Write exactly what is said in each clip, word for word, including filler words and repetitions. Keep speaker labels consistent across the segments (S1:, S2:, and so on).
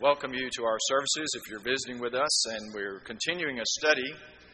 S1: welcome you to our services if you're visiting with us. And we're continuing a study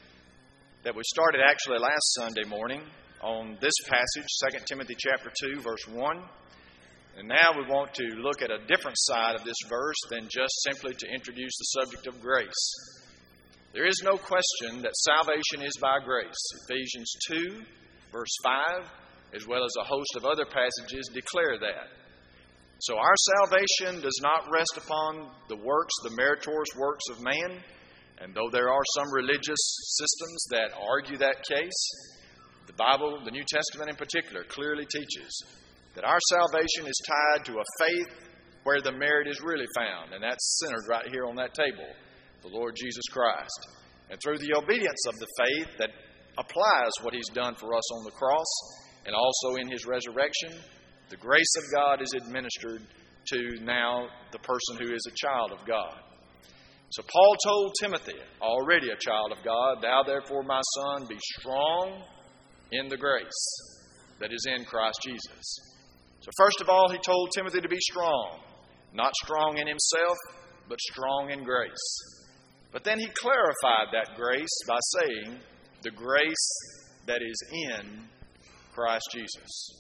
S1: that we started actually last Sunday morning on this passage, Second Timothy chapter two, verse one. And now we want to look at a different side of this verse than just simply to introduce the subject of grace. There is no question that salvation is by grace. Ephesians two, verse five, as well as a host of other passages, declare that. So our salvation does not rest upon the works, the meritorious works of man. And though there are some religious systems that argue that case, the Bible, the New Testament in particular, clearly teaches that our salvation is tied to a faith where the merit is really found. And that's centered right here on that table, the Lord Jesus Christ. And through the obedience of the faith that applies what He's done for us on the cross and also in His resurrection, the grace of God is administered to now the person who is a child of God. So Paul told Timothy, already a child of God, "Thou therefore, my son, be strong in the grace that is in Christ Jesus." So first of all, he told Timothy to be strong. Not strong in himself, but strong in grace. But then he clarified that grace by saying, the grace that is in Christ Jesus.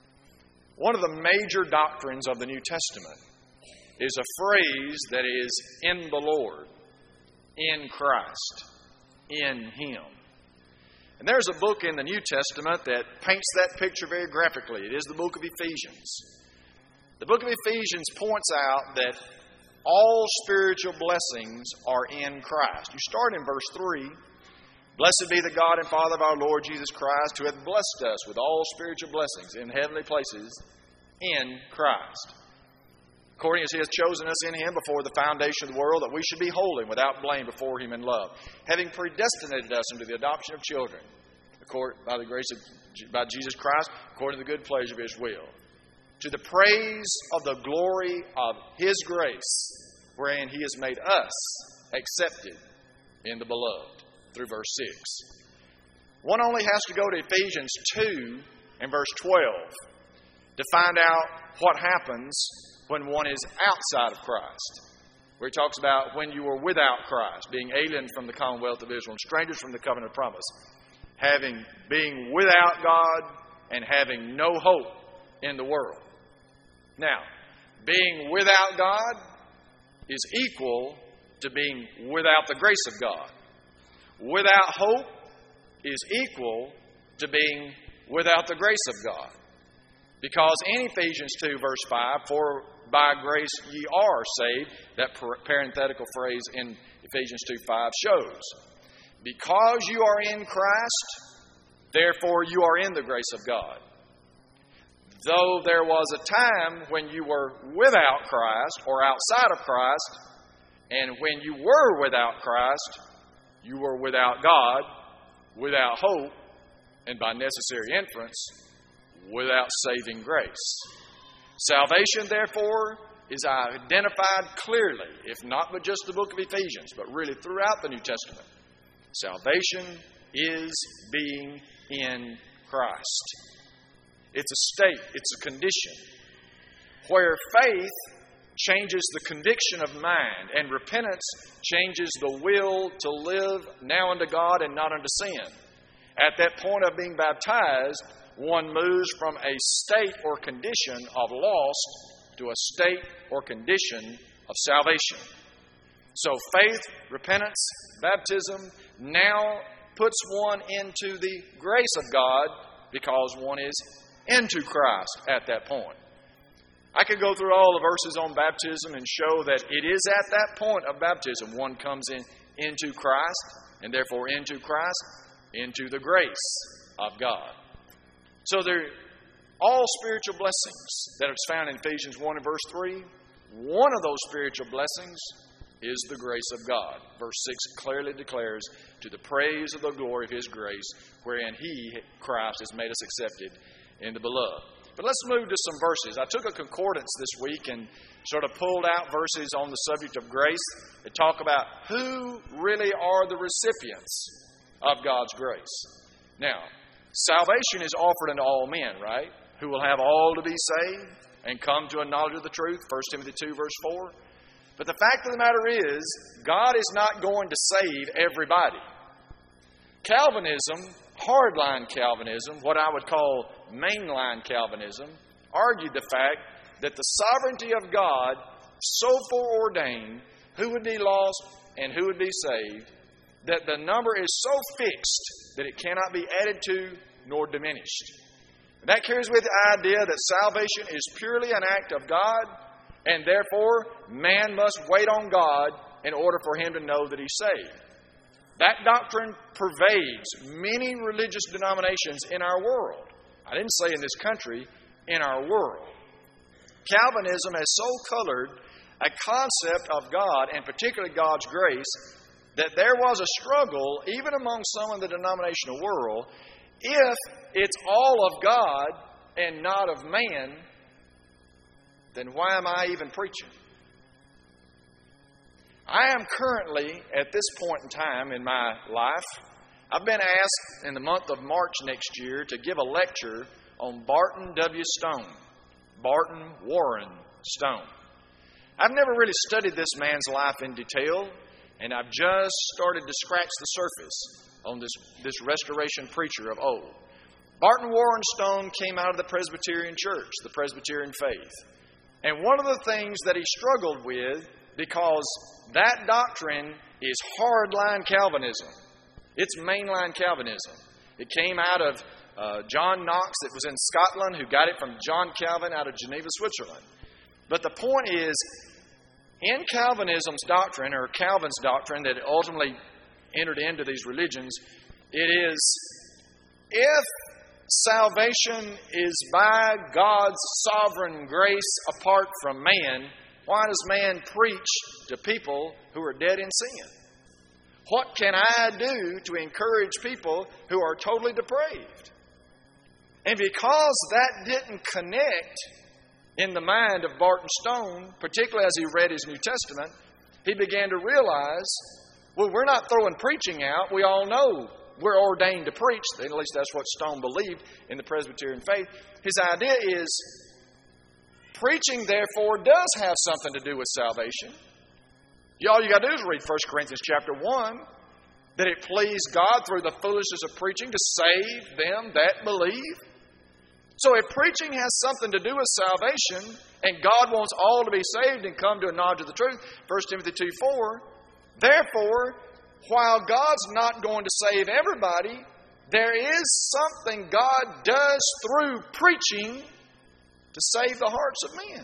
S1: One of the major doctrines of the New Testament is a phrase that is in the Lord, in Christ, in Him. And there's a book in the New Testament that paints that picture very graphically. It is the book of Ephesians. The book of Ephesians points out that all spiritual blessings are in Christ. You start in verse three. "Blessed be the God and Father of our Lord Jesus Christ, who hath blessed us with all spiritual blessings in heavenly places in Christ, according as He hath chosen us in Him before the foundation of the world, that we should be holy and without blame before Him in love, having predestinated us unto the adoption of children, according by the grace of by Jesus Christ, according to the good pleasure of His will, to the praise of the glory of His grace, wherein He has made us accepted in the beloved." Through verse six. One only has to go to Ephesians two and verse twelve to find out what happens when one is outside of Christ, where he talks about when you were without Christ, being alien from the commonwealth of Israel and strangers from the covenant of promise, having being without God and having no hope in the world. Now, being without God is equal to being without the grace of God. Without hope is equal to being without the grace of God. Because in Ephesians two, verse five, "For by grace ye are saved," that parenthetical phrase in Ephesians two five shows. Because you are in Christ, therefore you are in the grace of God. Though there was a time when you were without Christ or outside of Christ, and when you were without Christ, you were without God, without hope, and by necessary inference, without saving grace. Salvation, therefore, is identified clearly, if not but just the book of Ephesians, but really throughout the New Testament. Salvation is being in Christ. It's a state, it's a condition, where faith changes the conviction of mind, and repentance changes the will to live now unto God and not unto sin. At that point of being baptized, one moves from a state or condition of loss to a state or condition of salvation. So faith, repentance, baptism now puts one into the grace of God because one is into Christ at that point. I could go through all the verses on baptism and show that it is at that point of baptism one comes in into Christ, and therefore into Christ, into the grace of God. So there are all spiritual blessings that is found in Ephesians one and verse three. One of those spiritual blessings is the grace of God. Verse six clearly declares, "To the praise of the glory of His grace, wherein He, Christ, has made us accepted in the beloved." But let's move to some verses. I took a concordance this week and sort of pulled out verses on the subject of grace that talk about who really are the recipients of God's grace. Now, salvation is offered unto all men, right? Who will have all to be saved and come to a knowledge of the truth. First Timothy two, verse four. But the fact of the matter is, God is not going to save everybody. Calvinism, hardline Calvinism, what I would call mainline Calvinism, argued the fact that the sovereignty of God so foreordained who would be lost and who would be saved, that the number is so fixed that it cannot be added to nor diminished. And that carries with the idea that salvation is purely an act of God, and therefore man must wait on God in order for him to know that he's saved. That doctrine pervades many religious denominations in our world. I didn't say in this country, in our world. Calvinism has so colored a concept of God, and particularly God's grace, that there was a struggle, even among some in the denominational world, if it's all of God and not of man, then why am I even preaching? I am currently, at this point in time in my life, I've been asked in the month of March next year to give a lecture on Barton W. Stone. Barton Warren Stone. I've never really studied this man's life in detail, and I've just started to scratch the surface on this, this restoration preacher of old. Barton Warren Stone came out of the Presbyterian Church, the Presbyterian faith. And one of the things that he struggled with, because that doctrine is hardline Calvinism. It's mainline Calvinism. It came out of uh, John Knox that was in Scotland, who got it from John Calvin out of Geneva, Switzerland. But the point is, in Calvinism's doctrine, or Calvin's doctrine that ultimately entered into these religions, it is, if salvation is by God's sovereign grace apart from man, why does man preach to people who are dead in sin? What can I do to encourage people who are totally depraved? And because that didn't connect in the mind of Barton Stone, particularly as he read his New Testament, he began to realize, well, we're not throwing preaching out. We all know we're ordained to preach. At least that's what Stone believed in the Presbyterian faith. His idea is, preaching, therefore, does have something to do with salvation. All you got to do is read First Corinthians chapter one, that it pleased God through the foolishness of preaching to save them that believe. So if preaching has something to do with salvation, and God wants all to be saved and come to a knowledge of the truth, First Timothy two four, therefore, while God's not going to save everybody, there is something God does through preaching to save the hearts of men.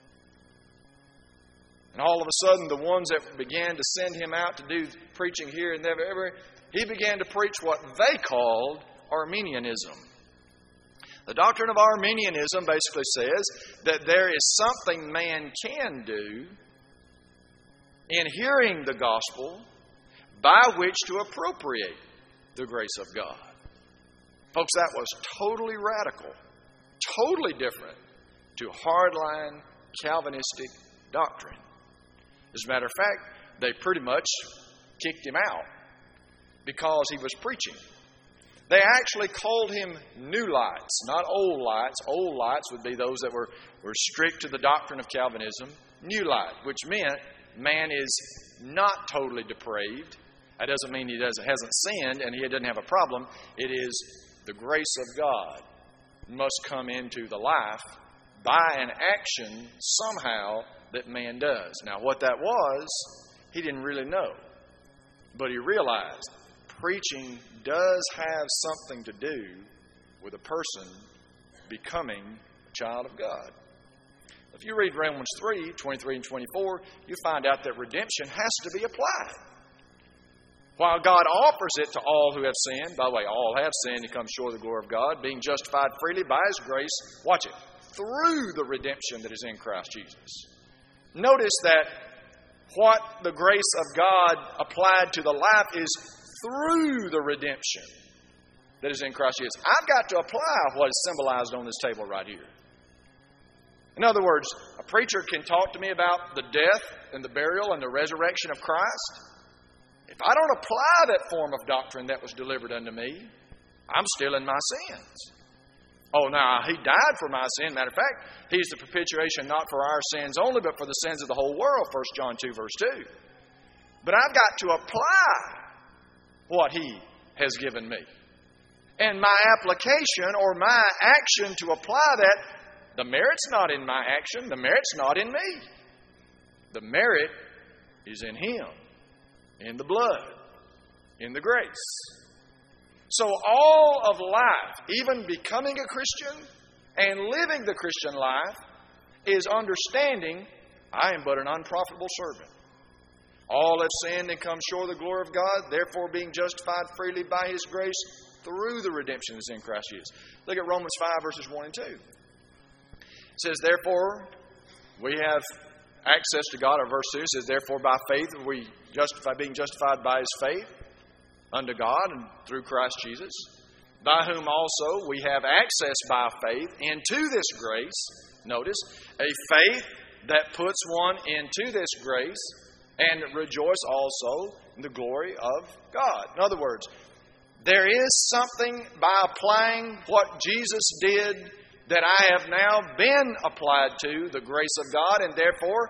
S1: And all of a sudden, the ones that began to send him out to do preaching here and there, he began to preach what they called Arminianism. The doctrine of Arminianism basically says that there is something man can do in hearing the gospel by which to appropriate the grace of God. Folks, that was totally radical, totally different to hardline Calvinistic doctrine. As a matter of fact, they pretty much kicked him out because he was preaching. They actually called him new lights, not old lights. Old lights would be those that were, were strict to the doctrine of Calvinism. New light, which meant man is not totally depraved. That doesn't mean he doesn't, hasn't sinned and he doesn't have a problem. It is the grace of God must come into the life by an action somehow that man does. Now, what that was, he didn't really know. But he realized preaching does have something to do with a person becoming a child of God. If you read Romans three, twenty-three and twenty-four, you find out that redemption has to be applied. While God offers it to all who have sinned, by the way, all have sinned and come short of the glory of God, being justified freely by His grace, watch it, through the redemption that is in Christ Jesus. Notice that what the grace of God applied to the life is through the redemption that is in Christ Jesus. I've got to apply what is symbolized on this table right here. In other words, a preacher can talk to me about the death and the burial and the resurrection of Christ. If I don't apply that form of doctrine that was delivered unto me, I'm still in my sins. Oh, now, He died for my sin. Matter of fact, He's the propitiation not for our sins only, but for the sins of the whole world, First John two, verse two. But I've got to apply what He has given me. And my application or my action to apply that, the merit's not in my action. The merit's not in me. The merit is in Him, in the blood, in the grace. So all of life, even becoming a Christian and living the Christian life, is understanding I am but an unprofitable servant. All have sinned and come short of the glory of God, therefore being justified freely by His grace through the redemption that is in Christ Jesus. Look at Romans five, verses one and two. It says, therefore, we have access to God. Or verse two says, therefore by faith we justify, being justified by His faith unto God and through Christ Jesus, by whom also we have access by faith into this grace. Notice, a faith that puts one into this grace and rejoice also in the glory of God. In other words, there is something by applying what Jesus did that I have now been applied to, the grace of God, and therefore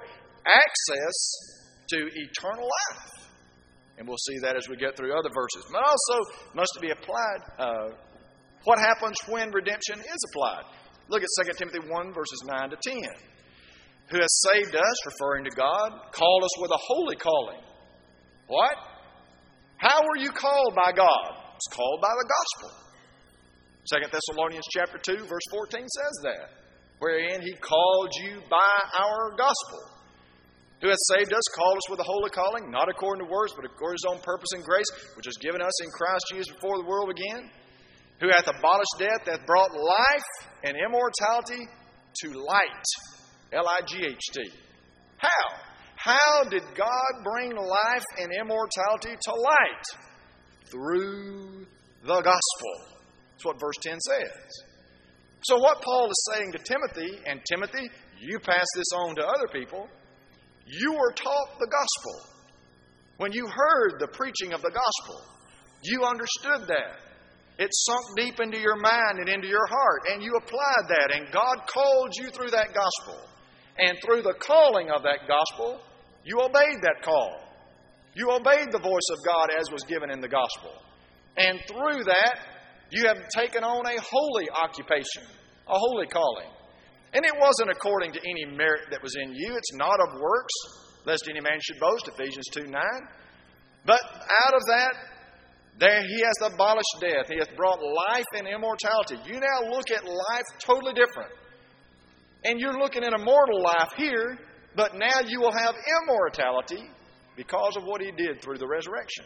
S1: access to eternal life. And we'll see that as we get through other verses. But also must be applied. Uh, what happens when redemption is applied? Look at Second Timothy one, verses nine to ten. Who has saved us, referring to God, called us with a holy calling. What? How were you called by God? It's called by the gospel. Second Thessalonians chapter two, verse fourteen says that. Wherein He called you by our gospel. Who hath saved us, called us with a holy calling, not according to works, but according to His own purpose and grace, which is given us in Christ Jesus before the world began. Who hath abolished death, hath brought life and immortality to light. L I G H T. How? How did God bring life and immortality to light? Through the gospel. That's what verse ten says. So what Paul is saying to Timothy, and Timothy, you pass this on to other people, you were taught the gospel. When you heard the preaching of the gospel, you understood that. It sunk deep into your mind and into your heart, and you applied that, and God called you through that gospel. And through the calling of that gospel, you obeyed that call. You obeyed the voice of God as was given in the gospel. And through that, you have taken on a holy occupation, a holy calling. And it wasn't according to any merit that was in you. It's not of works, lest any man should boast, Ephesians two nine. But out of that, there He hath abolished death. He hath brought life and immortality. You now look at life totally different. And you're looking at a mortal life here, but now you will have immortality because of what He did through the resurrection.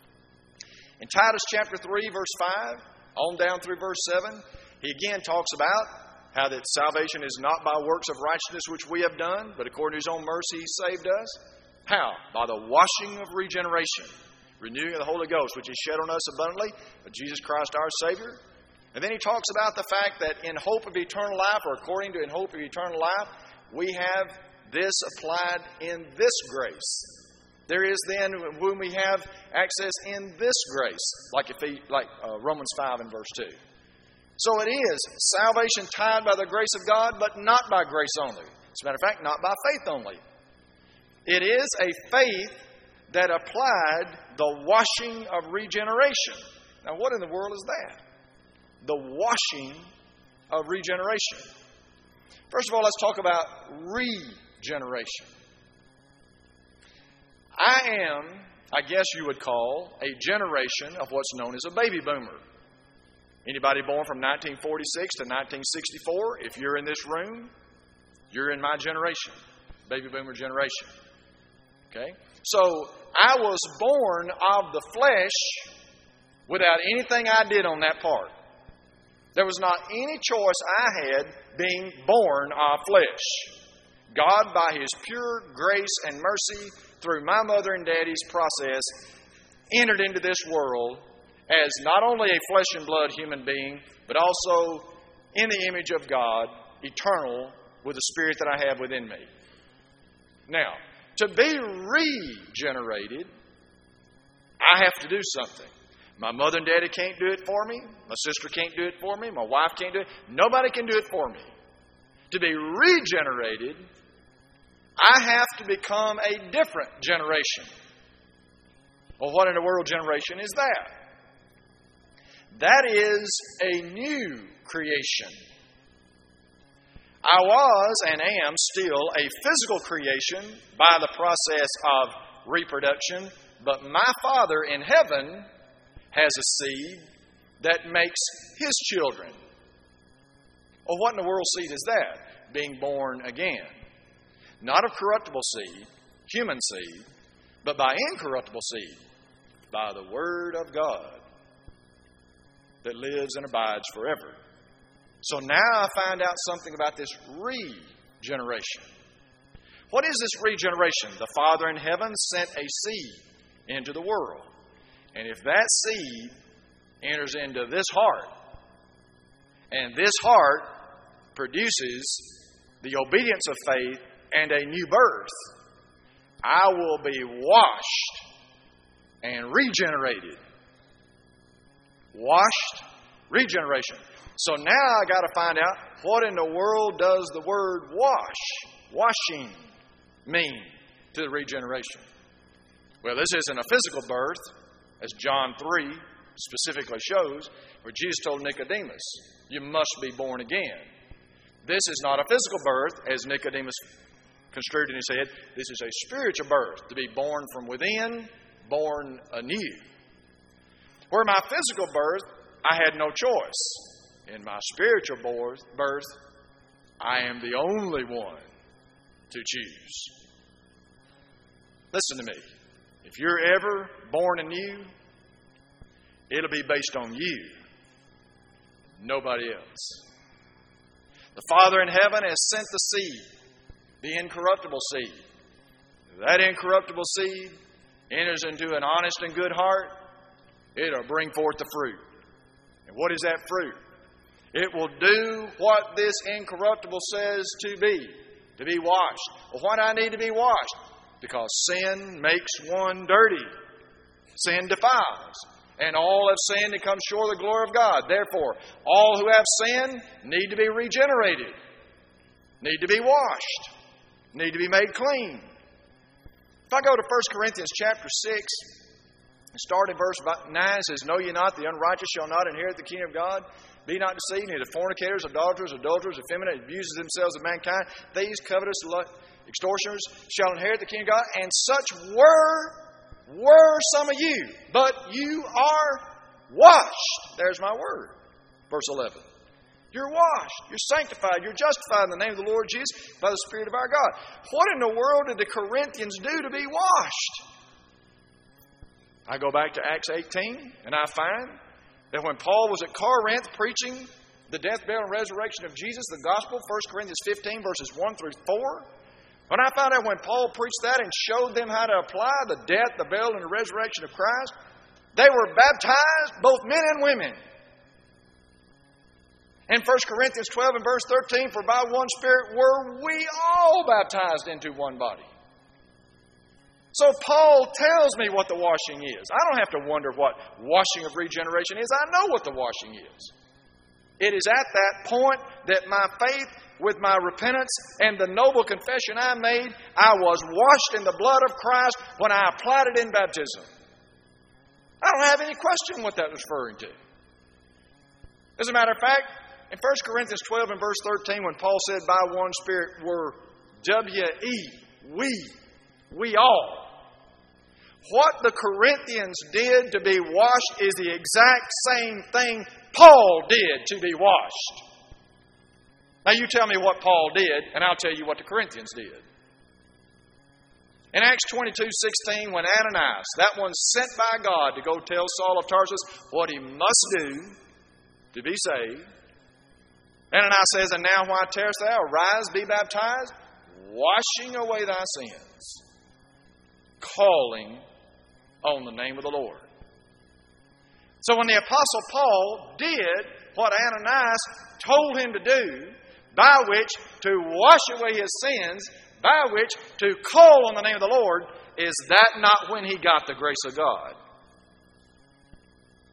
S1: In Titus chapter three, verse five, on down through verse seven, he again talks about how that salvation is not by works of righteousness which we have done, but according to His own mercy He saved us. How? By the washing of regeneration, renewing of the Holy Ghost, which He shed on us abundantly, of Jesus Christ our Savior. And then he talks about the fact that in hope of eternal life, or according to in hope of eternal life, we have this applied in this grace. There is then when we have access in this grace, like if he, like uh, Romans five and verse two. So it is salvation tied by the grace of God, but not by grace only. As a matter of fact, not by faith only. It is a faith that applied the washing of regeneration. Now, what in the world is that? The washing of regeneration. First of all, let's talk about regeneration. I am, I guess you would call, a generation of what's known as a baby boomer. Anybody born from nineteen forty-six to nineteen sixty-four, if you're in this room, you're in my generation, baby boomer generation. Okay? So, I was born of the flesh without anything I did on that part. There was not any choice I had being born of flesh. God, by His pure grace and mercy, through my mother and daddy's process, entered into this world as not only a flesh and blood human being, but also in the image of God, eternal, with the Spirit that I have within me. Now, to be regenerated, I have to do something. My mother and daddy can't do it for me. My sister can't do it for me. My wife can't do it. Nobody can do it for me. To be regenerated, I have to become a different generation. Well, what in the world generation is that? That is a new creation. I was and am still a physical creation by the process of reproduction, but my Father in heaven has a seed that makes His children. Well, what in the world seed is that? Being born again. Not of corruptible seed, human seed, but by incorruptible seed, by the Word of God that lives and abides forever. So now I find out something about this regeneration. What is this regeneration? The Father in heaven sent a seed into the world. And if that seed enters into this heart, and this heart produces the obedience of faith and a new birth, I will be washed and regenerated. Washed, regeneration. So now I got to find out, what in the world does the word wash, washing, mean to the regeneration? Well, this isn't a physical birth, as John three specifically shows, where Jesus told Nicodemus, you must be born again. This is not a physical birth, as Nicodemus construed in his head. This is a spiritual birth, to be born from within, born anew. Where my physical birth, I had no choice. In my spiritual birth, I am the only one to choose. Listen to me. If you're ever born anew, it'll be based on you, nobody else. The Father in heaven has sent the seed, the incorruptible seed. That incorruptible seed enters into an honest and good heart, it'll bring forth the fruit. And what is that fruit? It will do what this incorruptible says to be, to be washed. Well, why do I need to be washed? Because sin makes one dirty. Sin defiles. And all have sinned and come short of the glory of God. Therefore, all who have sinned need to be regenerated, need to be washed, need to be made clean. If I go to First Corinthians chapter six, and start in verse nine, it says, know ye not, the unrighteous shall not inherit the kingdom of God? Be not deceived, neither fornicators, adulterers, adulterers, effeminate, abusers themselves of mankind, thieves, covetous, extortioners, shall inherit the kingdom of God. And such were, were some of you, but you are washed. There's my word. Verse eleven. You're washed, you're sanctified, you're justified in the name of the Lord Jesus by the Spirit of our God. What in the world did the Corinthians do to be washed? I go back to Acts eighteen, and I find that when Paul was at Corinth preaching the death, burial, and resurrection of Jesus, the gospel, First Corinthians fifteen, verses one through four, when I found out when Paul preached that and showed them how to apply the death, the burial, and the resurrection of Christ, they were baptized, both men and women. In First Corinthians twelve and verse thirteen, for by one Spirit were we all baptized into one body. So Paul tells me what the washing is. I don't have to wonder what washing of regeneration is. I know what the washing is. It is at that point that my faith with my repentance and the noble confession I made, I was washed in the blood of Christ when I applied it in baptism. I don't have any question what that was referring to. As a matter of fact, in First Corinthians twelve and verse thirteen, when Paul said, by one Spirit were W E, we, we all. What the Corinthians did to be washed is the exact same thing Paul did to be washed. Now you tell me what Paul did, and I'll tell you what the Corinthians did. In Acts twenty-two sixteen, when Ananias, that one sent by God to go tell Saul of Tarsus what he must do to be saved, Ananias says, and now why tarriest thou? Arise, be baptized, washing away thy sins, calling on the name of the Lord. So when the Apostle Paul did what Ananias told him to do, by which to wash away his sins, by which to call on the name of the Lord, is that not when he got the grace of God?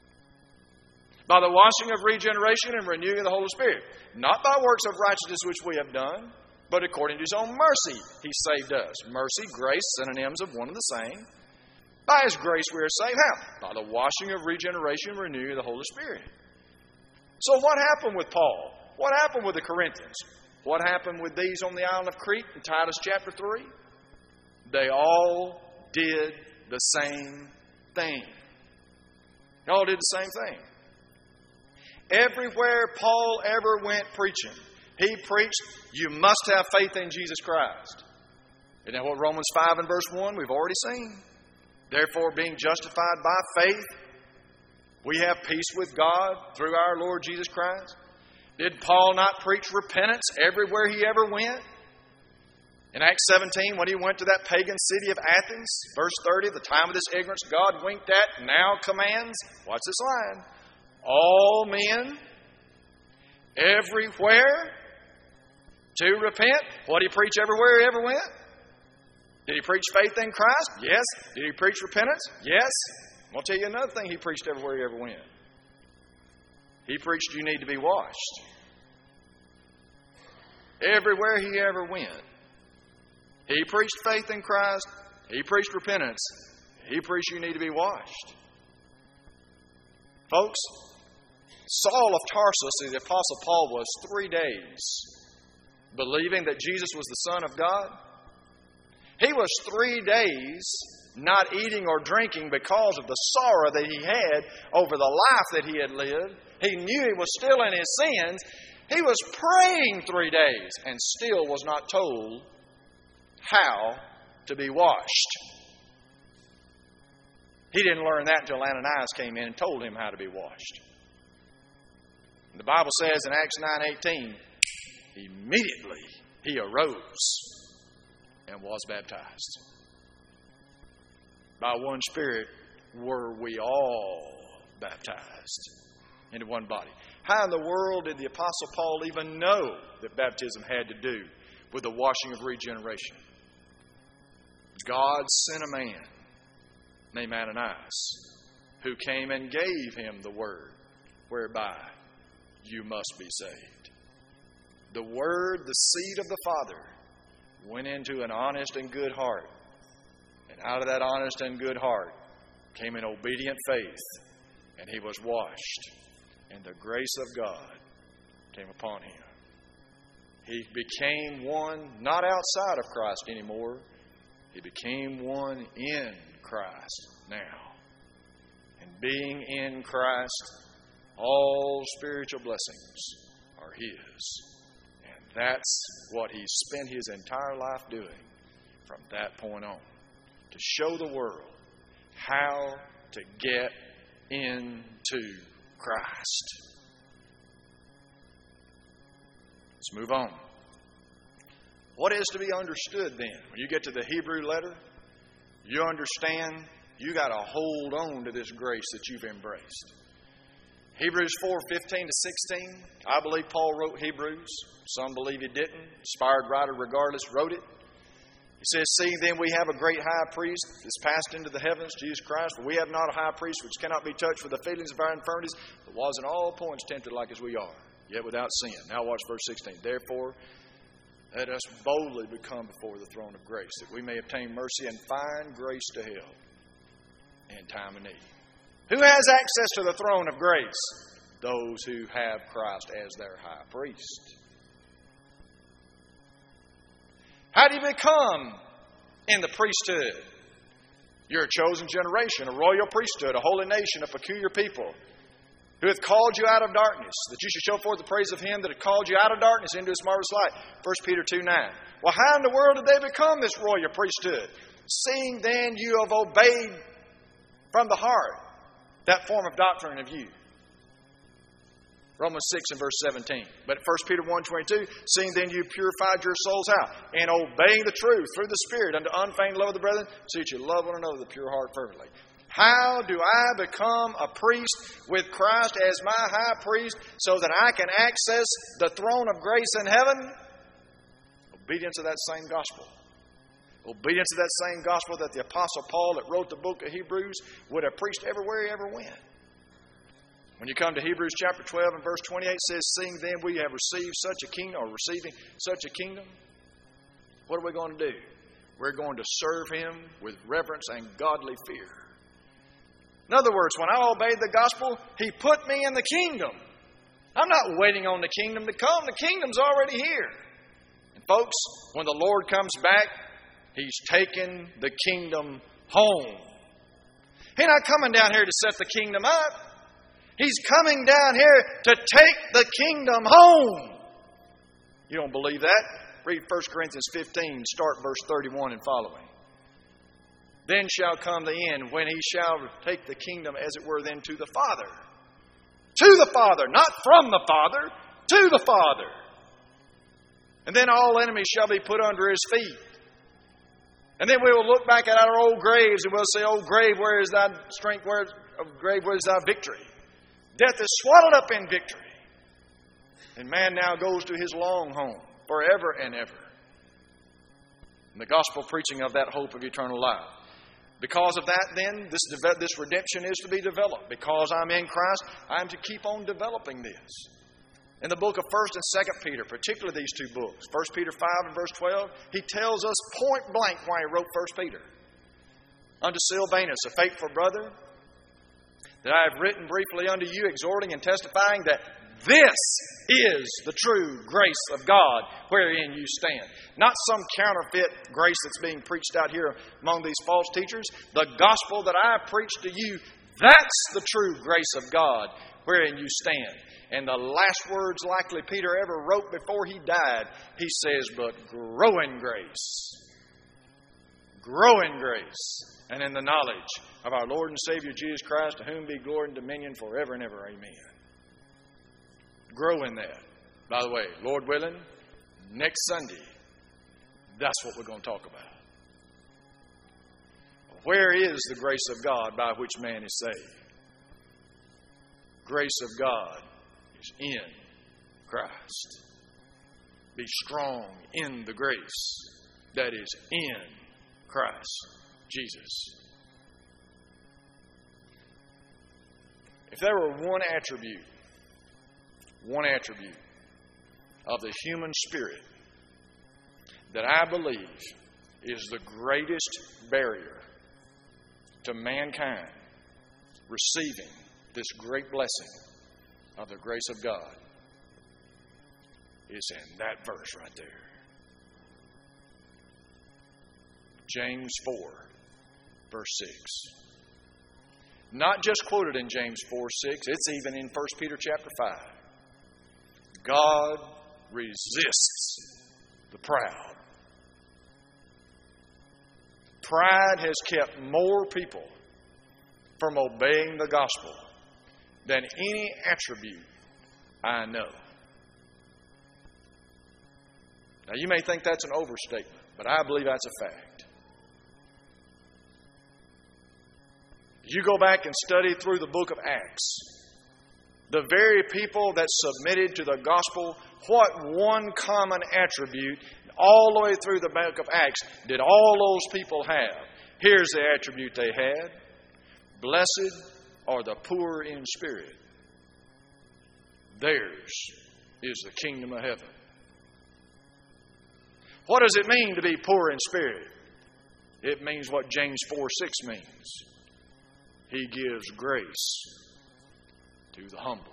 S1: By the washing of regeneration and renewing of the Holy Spirit. Not by works of righteousness which we have done, but according to His own mercy He saved us. Mercy, grace, synonyms of one and the same. By His grace we are saved. How? By the washing of regeneration and renewing of the Holy Spirit. So what happened with Paul? What happened with the Corinthians? What happened with these on the island of Crete in Titus chapter three? They all did the same thing. They all did the same thing. Everywhere Paul ever went preaching, he preached, you must have faith in Jesus Christ. Isn't that what Romans five and verse one we've already seen? Therefore, being justified by faith, we have peace with God through our Lord Jesus Christ. Did Paul not preach repentance everywhere he ever went? In Acts seventeen, when he went to that pagan city of Athens, verse thirty, the time of this ignorance God winked at, now commands, watch this line, all men, everywhere, to repent. What did he preach everywhere he ever went? Did he preach faith in Christ? Yes. Did he preach repentance? Yes. I'll tell you another thing he preached everywhere he ever went. He preached you need to be washed. Everywhere he ever went. He preached faith in Christ. He preached repentance. He preached you need to be washed. Folks, Saul of Tarsus, the Apostle Paul, was three days believing that Jesus was the Son of God. He was three days not eating or drinking because of the sorrow that he had over the life that he had lived. He knew he was still in his sins. He was praying three days and still was not told how to be washed. He didn't learn that until Ananias came in and told him how to be washed. The Bible says in Acts nine eighteen, immediately he arose and was baptized. By one Spirit were we all baptized into one body. How in the world did the Apostle Paul even know that baptism had to do with the washing of regeneration? God sent a man named Ananias who came and gave him the word whereby you must be saved. The word, the seed of the Father, went into an honest and good heart. And out of that honest and good heart came an obedient faith. And he was washed. And the grace of God came upon him. He became one not outside of Christ anymore. He became one in Christ now. And being in Christ, all spiritual blessings are His. And that's what He spent His entire life doing from that point on. To show the world how to get into Christ. Let's move on. What is to be understood then? When you get to the Hebrew letter, you understand you got to hold on to this grace that you've embraced. Hebrews four fifteen to sixteen. I believe Paul wrote Hebrews. Some believe he didn't. Inspired writer regardless wrote it. He says, seeing then we have a great high priest that's passed into the heavens, Jesus Christ, for we have not a high priest which cannot be touched with the feelings of our infirmities, but was in all points tempted like as we are, yet without sin. Now watch verse sixteen. Therefore, let us boldly become before the throne of grace, that we may obtain mercy and find grace to help in time of need. Who has access to the throne of grace? Those who have Christ as their high priest. How do you become in the priesthood? You're a chosen generation, a royal priesthood, a holy nation, a peculiar people, who hath called you out of darkness, that you should show forth the praise of Him that hath called you out of darkness into His marvelous light. First Peter two nine. Well, how in the world did they become this royal priesthood? Seeing then you have obeyed from the heart that form of doctrine of you. Romans six and verse seventeen. But First Peter one twenty-two, seeing then you purified your souls how? In obeying the truth through the Spirit unto unfeigned love of the brethren, so that you love one another with a pure heart fervently. How do I become a priest with Christ as my high priest so that I can access the throne of grace in heaven? Obedience to that same gospel. Obedience to that same gospel that the Apostle Paul that wrote the book of Hebrews would have preached everywhere he ever went. When you come to Hebrews chapter twelve and verse twenty-eight, it says, seeing then we have received such a kingdom, or receiving such a kingdom, what are we going to do? We're going to serve Him with reverence and godly fear. In other words, when I obeyed the gospel, He put me in the kingdom. I'm not waiting on the kingdom to come. The kingdom's already here. And folks, when the Lord comes back, He's taken the kingdom home. He's not coming down here to set the kingdom up. He's coming down here to take the kingdom home. You don't believe that? Read First Corinthians fifteen, start verse thirty-one and following. Then shall come the end, when He shall take the kingdom, as it were, then to the Father. To the Father, not from the Father, to the Father. And then all enemies shall be put under His feet. And then we will look back at our old graves and we'll say, "O grave, where is thy strength? Where is, oh, grave, where is thy victory?" Death is swallowed up in victory. And man now goes to his long home forever and ever. And the gospel preaching of that hope of eternal life. Because of that, then, this, this redemption is to be developed. Because I'm in Christ, I'm to keep on developing this. In the book of First and Second Peter, particularly these two books, First Peter five and verse twelve, he tells us point blank why he wrote First Peter. Unto Silvanus, a faithful brother, that I have written briefly unto you, exhorting and testifying that this is the true grace of God wherein you stand. Not some counterfeit grace that's being preached out here among these false teachers. The gospel that I preach to you, that's the true grace of God wherein you stand. And the last words likely Peter ever wrote before he died, he says, but grow in grace. Grow in grace and in the knowledge of our Lord and Savior Jesus Christ, to whom be glory and dominion forever and ever. Amen. Grow in that. By the way, Lord willing, next Sunday, that's what we're going to talk about. Where is the grace of God by which man is saved? Grace of God is in Christ. Be strong in the grace that is in Christ Jesus. If there were one attribute, one attribute of the human spirit that I believe is the greatest barrier to mankind receiving this great blessing of the grace of God, is in that verse right there. James four, verse six. Not just quoted in James four, six, it's even in First Peter chapter five. God resists the proud. Pride has kept more people from obeying the gospel than any attribute I know. Now, you may think that's an overstatement, but I believe that's a fact. You go back and study through the book of Acts. The very people that submitted to the gospel, what one common attribute all the way through the book of Acts did all those people have? Here's the attribute they had. Blessed are the poor in spirit. Theirs is the kingdom of heaven. What does it mean to be poor in spirit? It means what James four six means. He gives grace to the humble.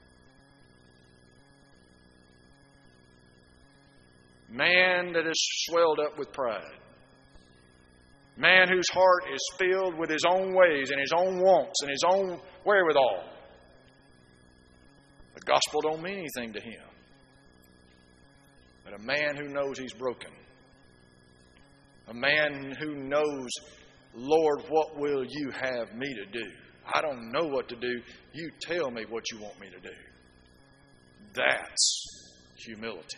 S1: Man that is swelled up with pride. Man whose heart is filled with his own ways and his own wants and his own wherewithal. The gospel don't mean anything to him. But a man who knows he's broken. A man who knows, Lord, what will you have me to do? I don't know what to do. You tell me what you want me to do. That's humility.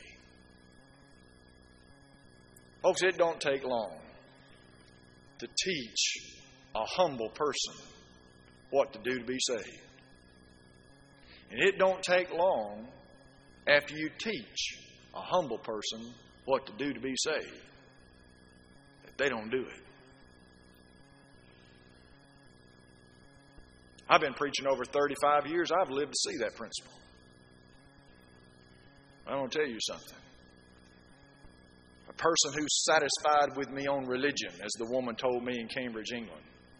S1: Folks, it don't take long to teach a humble person what to do to be saved. And it don't take long after you teach a humble person what to do to be saved that they don't do it. I've been preaching over thirty-five years. I've lived to see that principle. I want to tell you something. A person who's satisfied with me on religion, as the woman told me in Cambridge, England.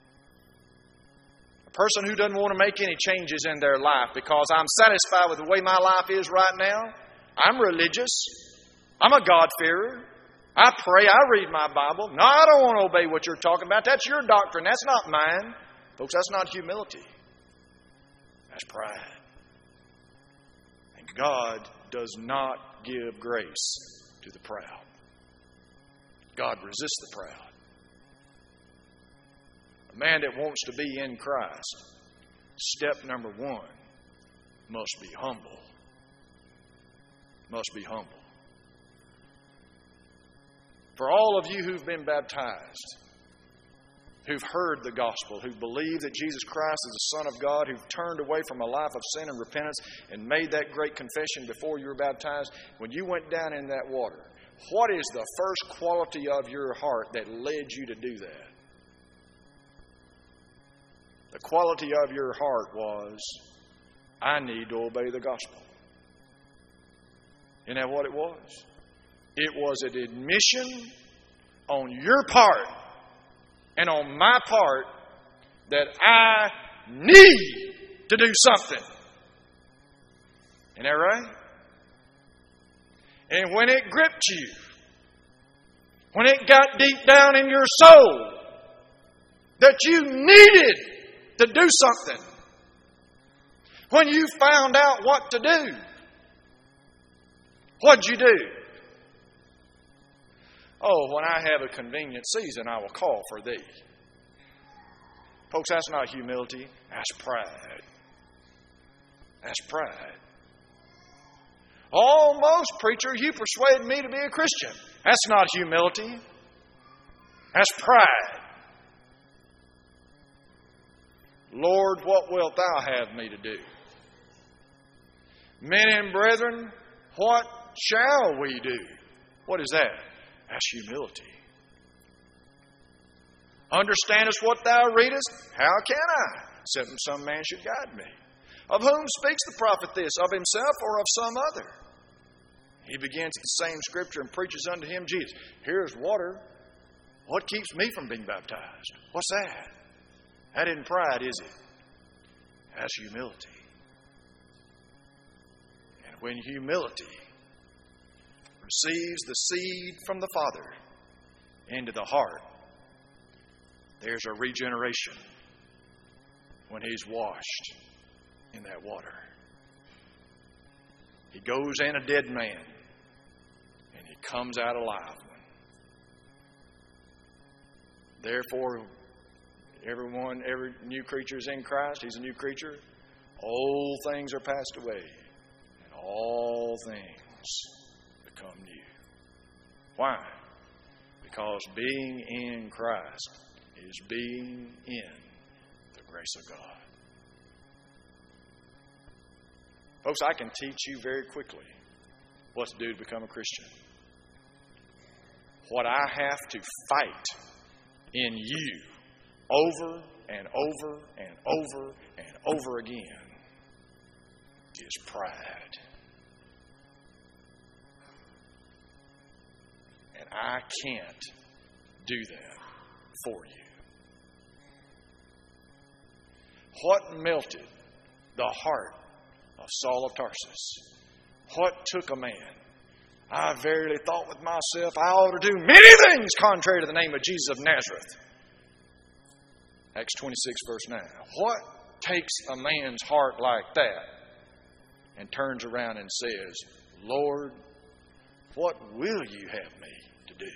S1: A person who doesn't want to make any changes in their life because I'm satisfied with the way my life is right now. I'm religious. I'm a God-fearer. I pray. I read my Bible. No, I don't want to obey what you're talking about. That's your doctrine. That's not mine. Folks, that's not humility. That's pride. And God does not give grace to the proud. God resists the proud. A man that wants to be in Christ, step number one, must be humble. Must be humble. For all of you who've been baptized, who've heard the gospel, who believe that Jesus Christ is the Son of God, who've turned away from a life of sin and repentance and made that great confession before you were baptized, when you went down in that water, what is the first quality of your heart that led you to do that? The quality of your heart was, I need to obey the gospel. Isn't that what it was? It was an admission on your part and on my part that I need to do something. Isn't that right? And when it gripped you, when it got deep down in your soul that you needed to do something, when you found out what to do, what'd you do? Oh, when I have a convenient season, I will call for thee. Folks, that's not humility. That's pride. That's pride. Almost, preacher, you persuaded me to be a Christian. That's not humility. That's pride. Lord, what wilt thou have me to do? Men and brethren, what shall we do? What is that? That's humility. Understandest what thou readest? How can I? Except some man should guide me. Of whom speaks the prophet this? Of himself or of some other? He begins the same scripture and preaches unto him Jesus. Here's water. What keeps me from being baptized? What's that? That isn't pride, is it? That's humility. And when humility receives the seed from the Father into the heart, there's a regeneration when he's washed in that water. He goes in a dead man and he comes out alive. Therefore, everyone, every new creature is in Christ. He's a new creature. Old things are passed away, and all things become new. Why? Because being in Christ is being in the grace of God. Folks, I can teach you very quickly what to do to become a Christian. What I have to fight in you over and over and over and over again is pride. And I can't do that for you. What melted the heart of Saul of Tarsus? What took a man? I verily thought with myself, I ought to do many things contrary to the name of Jesus of Nazareth. Acts twenty-six, verse nine. What takes a man's heart like that and turns around and says, Lord, what will you have me to do?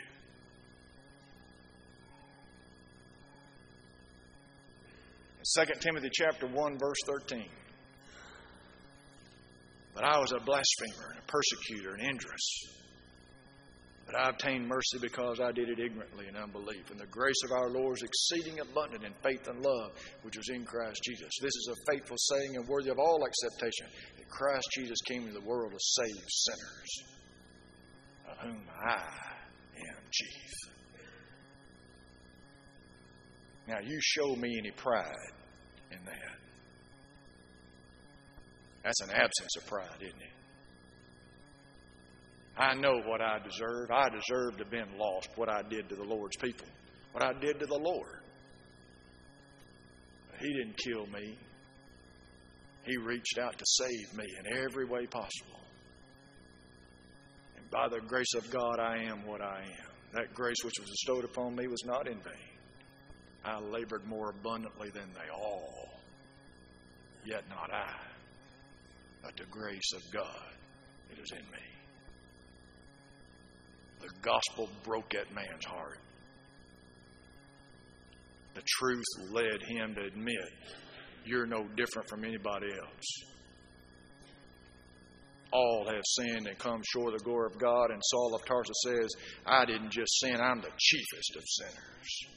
S1: In Second Timothy chapter one, verse thirteen. But I was a blasphemer and a persecutor and injurious. But I obtained mercy because I did it ignorantly in unbelief. And the grace of our Lord is exceeding abundant in faith and love, which was in Christ Jesus. This is a faithful saying and worthy of all acceptation, that Christ Jesus came into the world to save sinners, of whom I am chief. Now, you show me any pride in that. That's an absence of pride, isn't it? I know what I deserve. I deserve to have been lost, what I did to the Lord's people, what I did to the Lord. But He didn't kill me. He reached out to save me in every way possible. And by the grace of God, I am what I am. That grace which was bestowed upon me was not in vain. I labored more abundantly than they all. Yet not I, but the grace of God, it is in me. The gospel broke that man's heart. The truth led him to admit, you're no different from anybody else. All have sinned and come short of the glory of God. And Saul of Tarsus says, I didn't just sin, I'm the chiefest of sinners.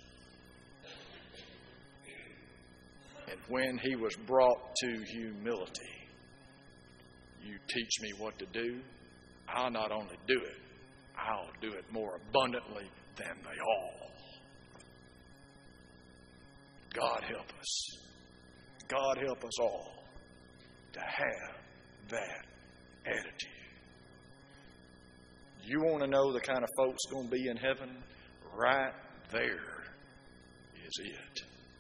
S1: And when he was brought to humility, you teach me what to do, I'll not only do it, I'll do it more abundantly than they all. God help us. God help us all to have that attitude. You want to know the kind of folks going to be in heaven? Right there is it.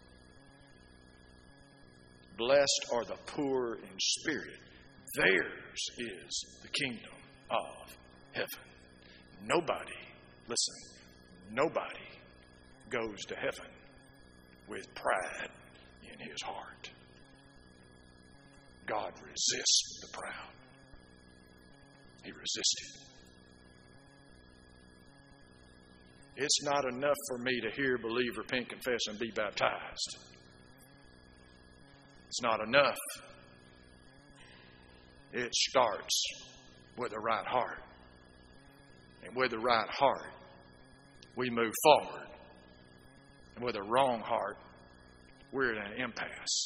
S1: Blessed are the poor in spirit. Theirs is the kingdom of heaven. Nobody, listen, nobody goes to heaven with pride in his heart. God resists the proud. He resisted. It's not enough for me to hear, believe, repent, confess, and be baptized. It's not enough. It starts with a right heart. And with the right heart, we move forward. And with a wrong heart, we're in an impasse.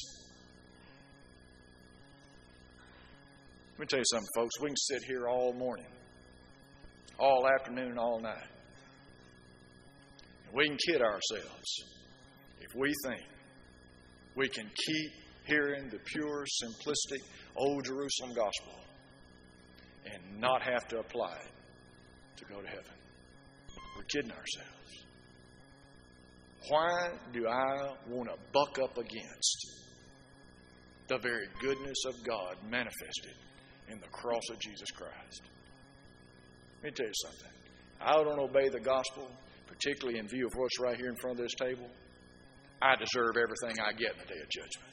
S1: Let me tell you something, folks. We can sit here all morning, all afternoon, all night. And we can kid ourselves if we think we can keep hearing the pure, simplistic, old Jerusalem gospel and not have to apply it to go to heaven. We're kidding ourselves. Why do I want to buck up against the very goodness of God manifested in the cross of Jesus Christ? Let me tell you something. I don't obey the gospel, particularly in view of what's right here in front of this table. I deserve everything I get in the day of judgment.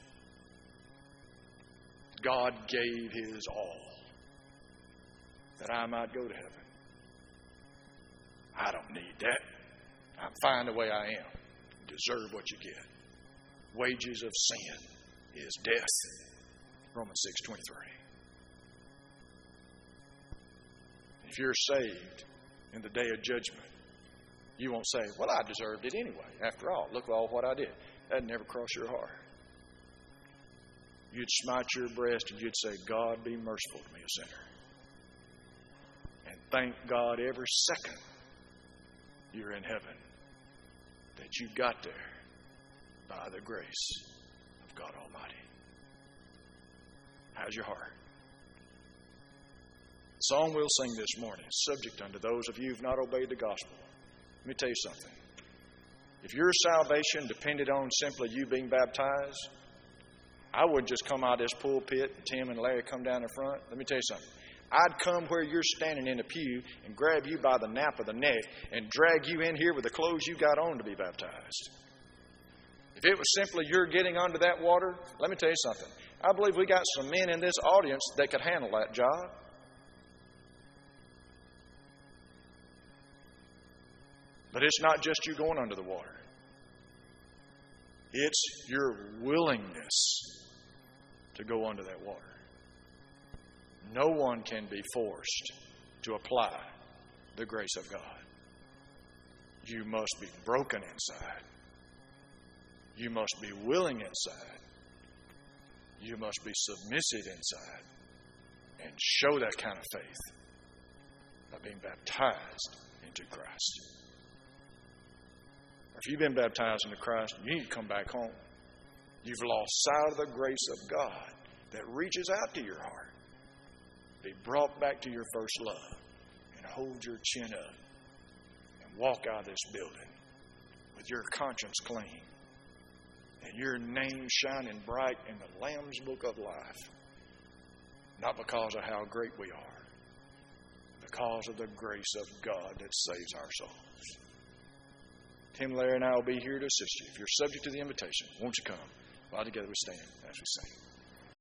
S1: God gave His all that I might go to heaven. I don't need that. I'm fine the way I am. Deserve what you get. Wages of sin is death. Romans six twenty-three. If you're saved in the day of judgment, you won't say, well, I deserved it anyway. After all, look at all what I did. That'd never cross your heart. You'd smite your breast and you'd say, God, be merciful to me, a sinner. And thank God every second you're in heaven that you got there by the grace of God Almighty. How's your heart? The song we'll sing this morning is subject unto those of you who've not obeyed the gospel. Let me tell you something. If your salvation depended on simply you being baptized, I wouldn't just come out of this pulpit and Tim and Larry come down in front. Let me tell you something. I'd come where you're standing in the pew and grab you by the nape of the neck and drag you in here with the clothes you got on to be baptized. If it was simply you're getting under that water, let me tell you something. I believe we got some men in this audience that could handle that job. But it's not just you going under the water. It's your willingness to go under that water. No one can be forced to apply the grace of God. You must be broken inside. You must be willing inside. You must be submissive inside. And show that kind of faith by being baptized into Christ. Or if you've been baptized into Christ, you need to come back home. You've lost sight of the grace of God. that reaches out to your heart. Be brought back to your first love and hold your chin up and walk out of this building with your conscience clean and your name shining bright in the Lamb's Book of Life. Not because of how great we are, because of the grace of God that saves our souls. Tim, Larry, and I will be here to assist you. If you're subject to the invitation, won't you come? While together we stand as we sing.